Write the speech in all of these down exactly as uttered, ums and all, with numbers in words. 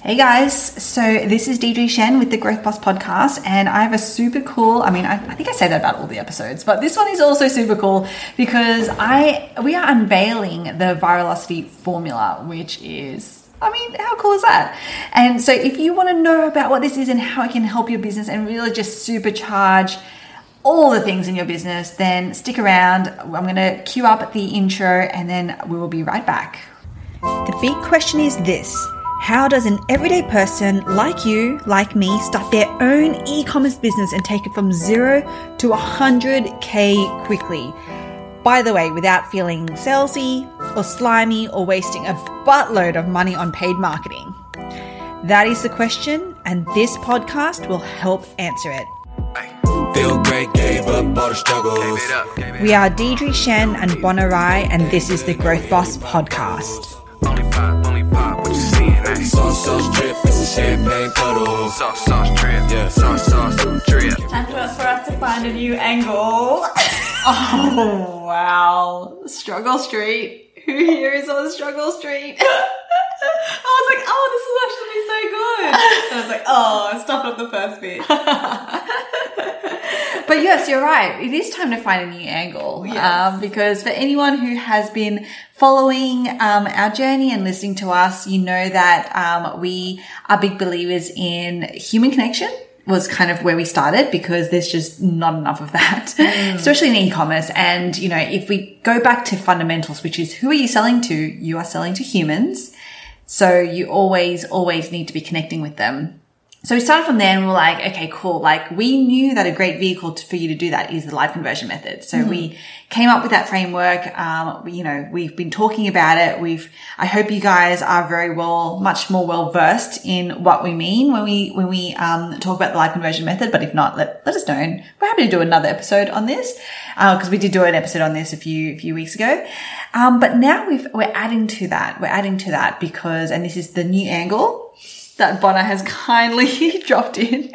Hey guys, so this is Deirdre Shen with the Growth Boss podcast, and I have a super cool, I mean, I, I think I say that about all the episodes, but this one is also super cool because I we are unveiling the Viralocity formula, which is, I mean, how cool is that? And so if you want to know about what this is and how it can help your business and really just supercharge all the things in your business, then stick around. I'm going to cue up the intro and then we will be right back. The big question is this. How does an everyday person like you, like me, start their own e-commerce business and take it from zero to one hundred K quickly? By the way, without feeling salesy or slimy or wasting a buttload of money on paid marketing. That is the question, and this podcast will help answer it. Feel great, gave up all the struggles. We are Deirdre Shen and Bonarai, and this is the Growth Boss podcast. Only pop, only pop, what you seeing? Sauce, sauce, drip, it's a champagne puddle. Sauce, sauce, drip, yeah, sauce, sauce, drip. Time for us, for us to find a new angle. Oh, wow. Struggle Street. Who here is on Struggle Street? I was like, oh, this is actually so good. And I was like, oh, stop at the first bit. But yes, you're right. It is time to find a new angle. Yes. Um, because for anyone who has been following um, our journey and listening to us, you know that um, we are big believers in human connection. Was kind of where we started because there's just not enough of that, mm. especially in e-commerce. And, you know, if we go back to fundamentals, which is who are you selling to? You are selling to humans. So you always, always need to be connecting with them. So we started from there and we were like, okay, cool. Like we knew that a great vehicle to, for you to do that is the live conversion method. So mm-hmm. we came up with that framework. Um, we, you know, we've been talking about it. We've, I hope you guys are very well, much more well versed in what we mean when we, when we, um, talk about the live conversion method. But if not, let, let us know. And we're happy to do another episode on this, uh, cause we did do an episode on this a few, a few weeks ago. Um, but now we've, we're adding to that. We're adding to that because, and this is the new angle that Bonner has kindly dropped in,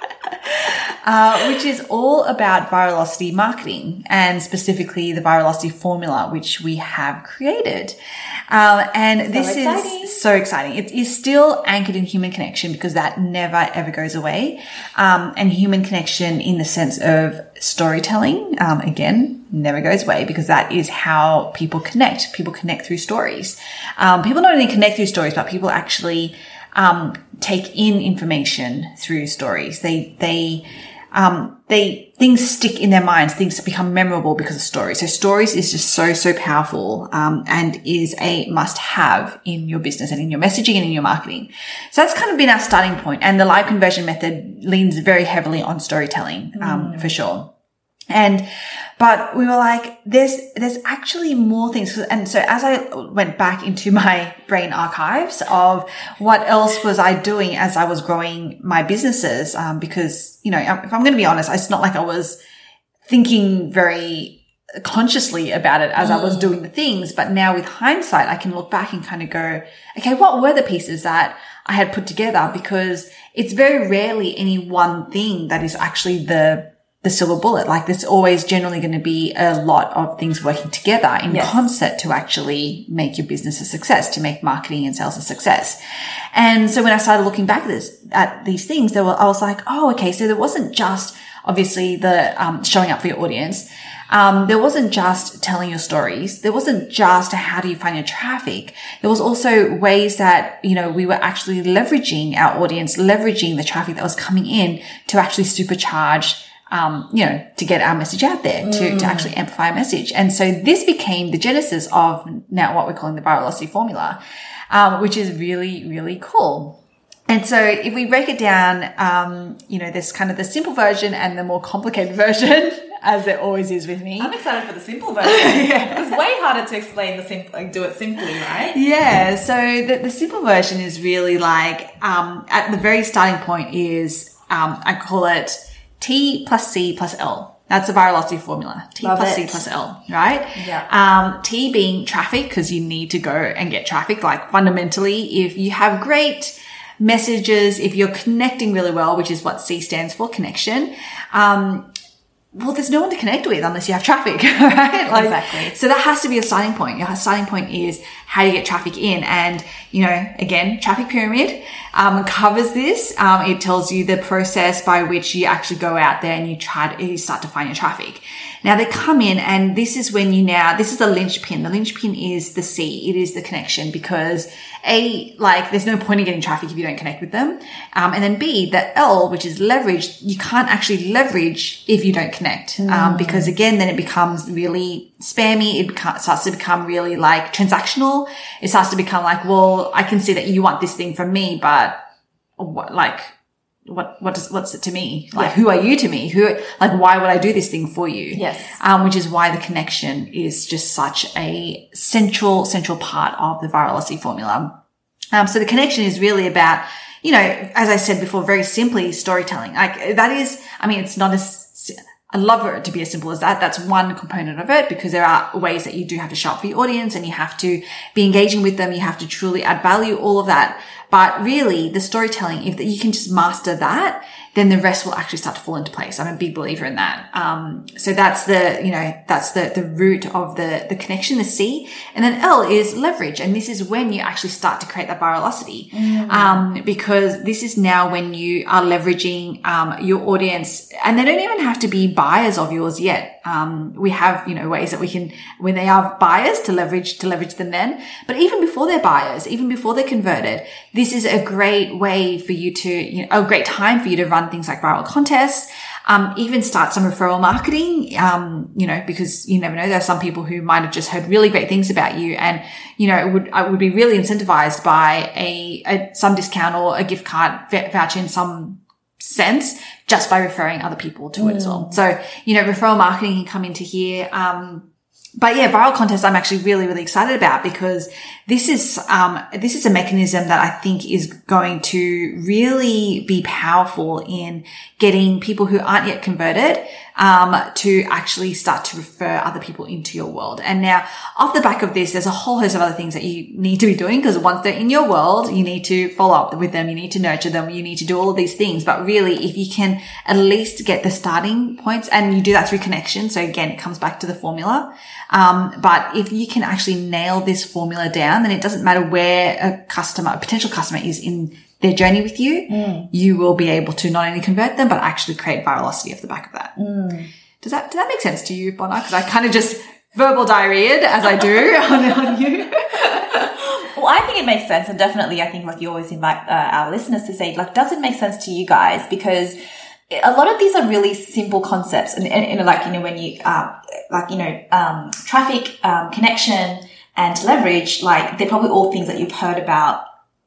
uh, which is all about Viralocity marketing and specifically the Viralocity formula, which we have created. Um, and so this exciting. is so exciting. It is still anchored in human connection because that never ever goes away. Um, and human connection in the sense of storytelling, um, again, never goes away because that is how people connect. People connect through stories. Um, people not only connect through stories, but people actually Um, take in information through stories. They, they, um, they, things stick in their minds, things become memorable because of stories. So stories is just so, so powerful, um, and is a must have in your business and in your messaging and in your marketing. So that's kind of been our starting point. And the live conversion method leans very heavily on storytelling, um, mm. for sure. And, but we were like, there's, there's actually more things. And so as I went back into my brain archives of what else was I doing as I was growing my businesses, um, because, you know, if I'm going to be honest, it's not like I was thinking very consciously about it as mm. I was doing the things. But now with hindsight, I can look back and kind of go, okay, what were the pieces that I had put together? Because it's very rarely any one thing that is actually the the silver bullet. Like there's always generally going to be a lot of things working together in yes. concert to actually make your business a success, to make marketing and sales a success. And so when I started looking back at this, at these things, there were, I was like, oh, okay. So there wasn't just obviously the, um, showing up for your audience. Um, there wasn't just telling your stories. There wasn't just how do you find your traffic. There was also ways that, you know, we were actually leveraging our audience, leveraging the traffic that was coming in to actually supercharge Um, you know, to get our message out there, to, mm. to actually amplify a message. And so this became the genesis of now what we're calling the Viralocity formula, um, which is really, really cool. And so if we break it down, um, you know, there's kind of the simple version and the more complicated version, as there always is with me. I'm excited for the simple version. yeah. It's way harder to explain the simple, like do it simply, right? Yeah. So the, the simple version is really like, um, at the very starting point is, um, I call it T plus C plus L. That's the Viralocity formula. T Love plus it. C plus L, right? Yeah. Um, T being traffic, because you need to go and get traffic. Like fundamentally, if you have great messages, if you're connecting really well, which is what C stands for, connection, um, well, there's no one to connect with unless you have traffic, right? Like, Exactly. So that has to be a starting point. Your starting point is how do you get traffic in? And, you know, again, Traffic Pyramid um, covers this. Um, it tells you the process by which you actually go out there and you try to, you start to find your traffic. Now they come in, and this is when you now, this is the linchpin. The linchpin is the C. It is the connection, because A, like there's no point in getting traffic if you don't connect with them. Um, and then B, the L, which is leverage, you can't actually leverage if you don't connect. Mm. Um, because again, then it becomes really spammy. It beca- starts to become really like transactional. It starts to become like, well, I can see that you want this thing from me, but what, like, what, what does, what's it to me? Like, Yeah. who are you to me? Who, like, why would I do this thing for you? Yes. Um, which is why the connection is just such a central, central part of the virality formula. Um, so the connection is really about, you know, as I said before, very simply, storytelling. Like that is, I mean, it's not as, I love it to be as simple as that. That's one component of it, because there are ways that you do have to show up for your audience and you have to be engaging with them. You have to truly add value, all of that. But really the storytelling, if you can just master that, then the rest will actually start to fall into place. I'm a big believer in that. Um, so that's the, you know, that's the, the root of the, the connection, the C. And then L is leverage. And this is when you actually start to create that virality. Mm. Um, because this is now when you are leveraging, um, your audience, and they don't even have to be buyers of yours yet. Um, we have, you know, ways that we can, when they are buyers, to leverage, to leverage them then. But even before they're buyers, even before they're converted, this is a great way for you to, you know, a great time for you to run things like viral contests, um, even start some referral marketing, um, you know, because you never know. There are some people who might have just heard really great things about you, and, you know, it would, I would be really incentivized by a, a, some discount or a gift card voucher in some sense, just by referring other people to mm. it as well. So, you know, referral marketing can come into here. Um, But yeah, viral contests I'm actually really, really excited about, because this is, um, this is a mechanism that I think is going to really be powerful in getting people who aren't yet converted, um, to actually start to refer other people into your world. And now off the back of this, there's a whole host of other things that you need to be doing, because once they're in your world, you need to follow up with them. You need to nurture them. You need to do all of these things. But really, if you can at least get the starting points, and you do that through connection. So again, it comes back to the formula. Um, but if you can actually nail this formula down, then it doesn't matter where a customer, a potential customer is in their journey with you, mm. you will be able to not only convert them, but actually create virality off the back of that. Mm. Does that, does that make sense to you, Bona? Because I kind of just verbal diarrheaed as I do on, on you. Well, I think it makes sense. And definitely, I think like you always invite uh, our listeners to say, like, does it make sense to you guys? Because a lot of these are really simple concepts, and, and, and like, you know, when you, uh, like, you know, um, traffic, um, connection and leverage, like they're probably all things that you've heard about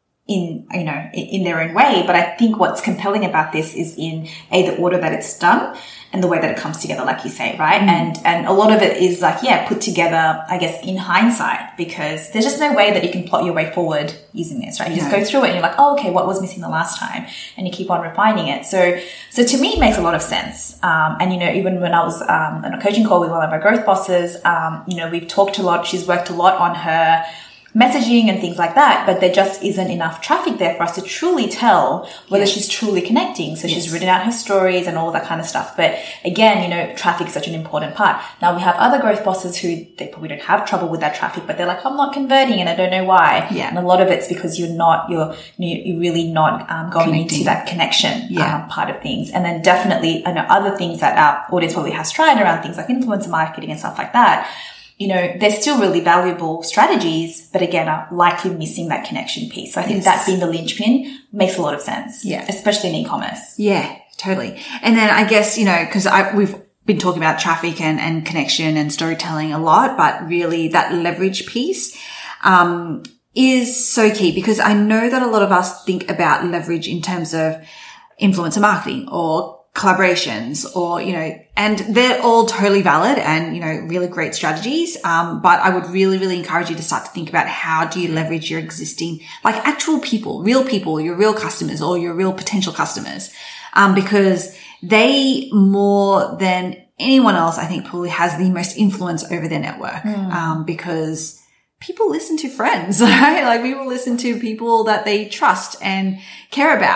in, you know, in, in their own way. But I think what's compelling about this is in a, the order that it's done and the way that it comes together, like you say, right? Mm. And, and a lot of it is like, yeah, put together, I guess, in hindsight, because there's just no way that you can plot your way forward using this, right? You just no. go through it and you're like, oh, okay, what was missing the last time? And you keep on refining it. So, so to me, it makes a lot of sense. Um, and, you know, even when I was, um, on a coaching call with one of our growth bosses, um, you know, we've talked a lot, she's worked a lot on her messaging and things like that, but there just isn't enough traffic there for us to truly tell whether yes. she's truly connecting. So yes. she's written out her stories and all that kind of stuff. But again, you know, traffic is such an important part. Now we have other growth bosses who they probably don't have trouble with that traffic, but they're like, I'm not converting and I don't know why. Yeah. And a lot of it's because you're not, you're, you're really not um, going Connecting. into that connection yeah. um, part of things. And then definitely, I know other things that our audience probably has tried around things like influencer marketing and stuff like that. You know, they're still really valuable strategies, but again, are likely missing that connection piece. So I think yes. that being the linchpin makes a lot of sense. Yeah. Especially in e-commerce. Yeah, totally. And then I guess, you know, cause I, we've been talking about traffic and, and connection and storytelling a lot, but really that leverage piece, um, is so key, because I know that a lot of us think about leverage in terms of influencer marketing or collaborations, or, you know, and they're all totally valid and, you know, really great strategies. Um, but I would really, really encourage you to start to think about how do you leverage your existing, like actual people, real people, your real customers or your real potential customers. Um, because they more than anyone else, I think probably has the most influence over their network. Mm. Um, because people listen to friends, right? Like people listen to people that they trust and care about.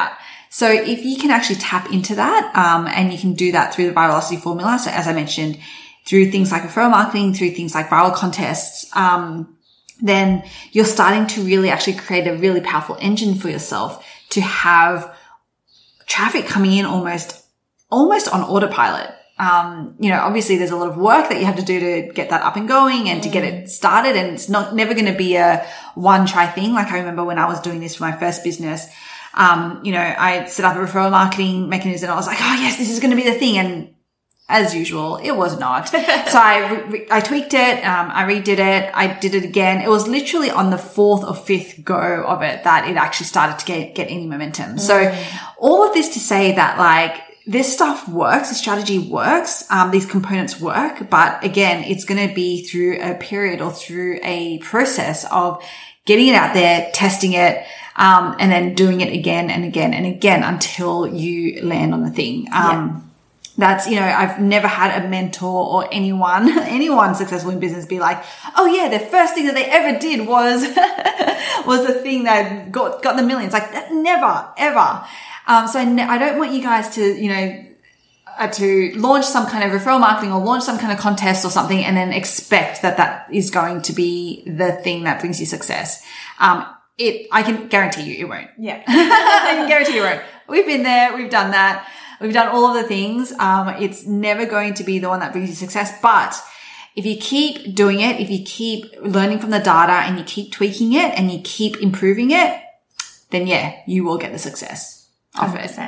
So if you can actually tap into that, um, and you can do that through the Viralocity formula. So as I mentioned, through things like referral marketing, through things like viral contests, um, then you're starting to really actually create a really powerful engine for yourself to have traffic coming in almost, almost on autopilot. Um, you know, obviously there's a lot of work that you have to do to get that up and going and to get it started. And it's not never going to be a one try thing. Like I remember when I was doing this for my first business, um, you know, I set up a referral marketing mechanism and I was like, oh yes, this is going to be the thing. And as usual, it was not. So I, re- I tweaked it. Um, I redid it. I did it again. It was literally on the fourth or fifth go of it that it actually started to get, get any momentum. Mm. So all of this to say that like this stuff works, the strategy works, um, these components work. But again, it's going to be through a period or through a process of getting it out there, testing it, um, and then doing it again and again and again until you land on the thing. Um, yeah. That's, you know, I've never had a mentor or anyone, anyone successful in business be like, oh yeah, the first thing that they ever did was, was the thing that got, got the millions. Like that, never, ever. Um, so I, ne- I don't want you guys to, you know, uh, to launch some kind of referral marketing or launch some kind of contest or something and then expect that that is going to be the thing that brings you success. Um, it, I can guarantee you it won't. Yeah. I can guarantee you it won't. We've been there. We've done that. We've done all of the things. Um, it's never going to be the one that brings you success. But if you keep doing it, if you keep learning from the data and you keep tweaking it and you keep improving it, then yeah, you will get the success of it.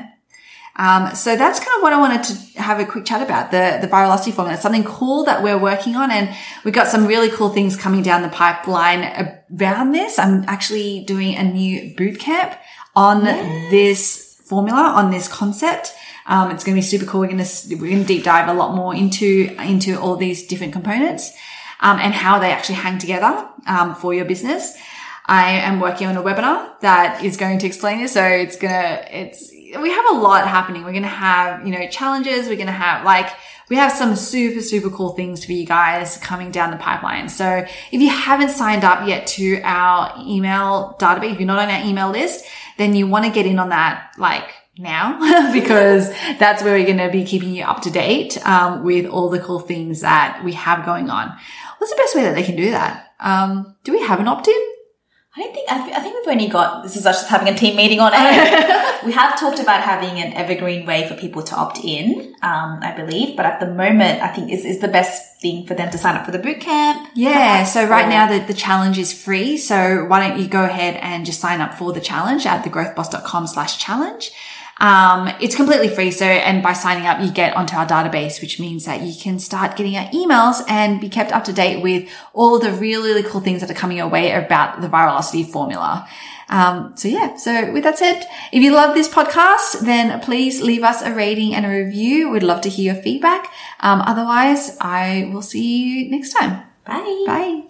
Um, so that's kind of what I wanted to have a quick chat about, the, the Viralocity formula. It's something cool that we're working on, and we've got some really cool things coming down the pipeline around this. I'm actually doing a new boot camp on yes. this formula, on this concept. Um, it's going to be super cool. We're going to, we're going to deep dive a lot more into, into all these different components, um, and how they actually hang together, um, for your business. I am working on a webinar that is going to explain this. So it's going to, it's, we have a lot happening. We're going to have, you know, challenges. We're going to have like, we have some super, super cool things for you guys coming down the pipeline. So if you haven't signed up yet to our email database, if you're not on our email list, then you want to get in on that, like, now, because that's where we're going to be keeping you up to date, um, with all the cool things that we have going on. What's the best way that they can do that? Um, do we have an opt-in? I don't think, I, th- I think we've only got, this is us just having a team meeting on it. We have talked about having an evergreen way for people to opt in, um, I believe, but at the moment, I think is, is the best thing for them to sign up for the bootcamp. Yeah. So right now the, the challenge is free. So why don't you go ahead and just sign up for the challenge at thegrowthboss.com slash challenge. Um, it's completely free. So, and by signing up, you get onto our database, which means that you can start getting our emails and be kept up to date with all of the really, really cool things that are coming your way about the Viralocity formula. Um, so yeah. So with that said, if you love this podcast, then please leave us a rating and a review. We'd love to hear your feedback. Um, otherwise I will see you next time. Bye. Bye.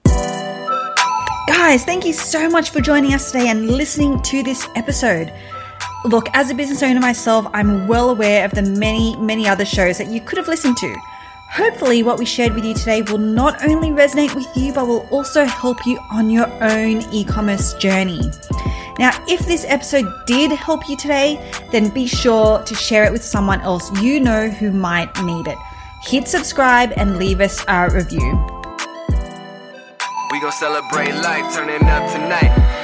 Guys, thank you so much for joining us today and listening to this episode. Look, as a business owner myself, I'm well aware of the many, many other shows that you could have listened to. Hopefully what we shared with you today will not only resonate with you, but will also help you on your own e-commerce journey. Now, if this episode did help you today, then be sure to share it with someone else you know who might need it. Hit subscribe and leave us a review. We gon' celebrate life, turning up tonight.